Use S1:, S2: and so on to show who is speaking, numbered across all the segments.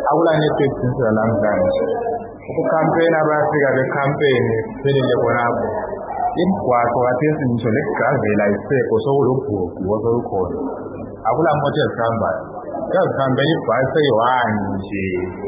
S1: akula network since namhlanje ukukhampeyina bayafika bekhampeyini selele khonapho imigwaqo kathesi ngisho legravela isekho sokulubhuku osolukhona akula mota ezihambayo yazihambela ibhasi eyi-one nje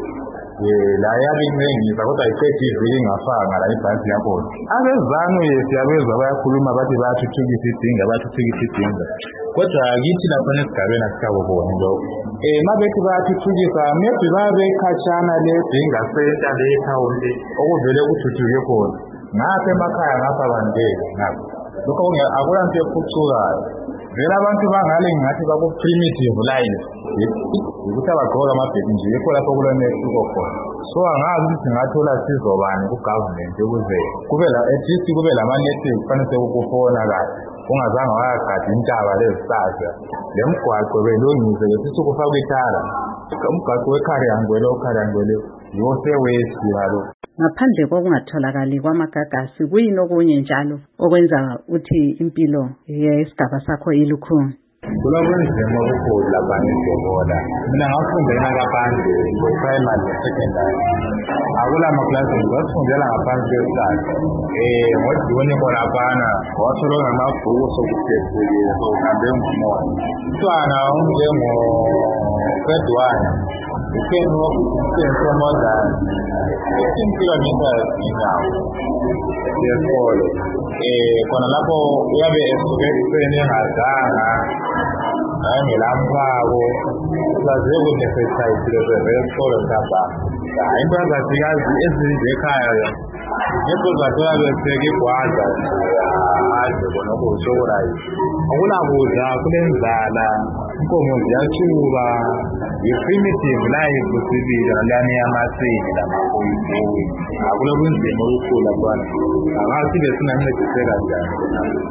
S1: la yabe inengisa kodwa iqedi ivili ingafanga la ibhasi yakhona abezanu siyabezwa bayakhuluma bathi bayathuthukisa idinga kodwa kithi lapha esigabeni asikaboboni lokho mabethi bayathuthukisa maybe babekhatshana le dinga center le ethawuni okuvele kuthuthuke khona ngapha emakhaya ngapha bandele ngapha lokho akulanto ephucukayo vele abantu bangale ngathi baku-primitive life ukuthi abagqoka amabhedi nje yikho lapho kulonesiko khona so angazi ukuthi singathola sizo bani ku-government ukuze at least kube lama-network kufanele ukufona kahle ungazange wayagada intaba lezihlahla le mgwaqo belungise ngesithi kufakwa ithala umgwaqo weKhariangwele yiwo sewest yalo.
S2: Ngaphandle kokungatholakali kwamagagasi kuyini okunye njalo okwenza uthi impilo yesigaba sakho ilukhuni?
S1: Kulobunzima obukhulu lapha eGogola. Mina ngafundela ngaphandle primary secondary. Akula maklasi ngiwafundela ngaphansi kwesihlahla. Ngojuni khonaphana wathola ngamabhuku sokuphefumula sokuhambe ngumoya. Umntwana unjengo-grade 1 ucame from more than 15 kilometers inyawo yesikole. Khona lapho uyabe esuke ekuseni engazanga ngelamphako saziwe kunefesayitile zesikole sapha into azazikazi ezinje ekhaya into zathola beseke igwadla adle khona okuwusokolayo akulakudla kulenzala inkomo ziyachuba yi-primitive life sibili nalani yamaseni lamakoyifoyi akulobunzima obukhulu abana angazi sibe sinancediseka njani.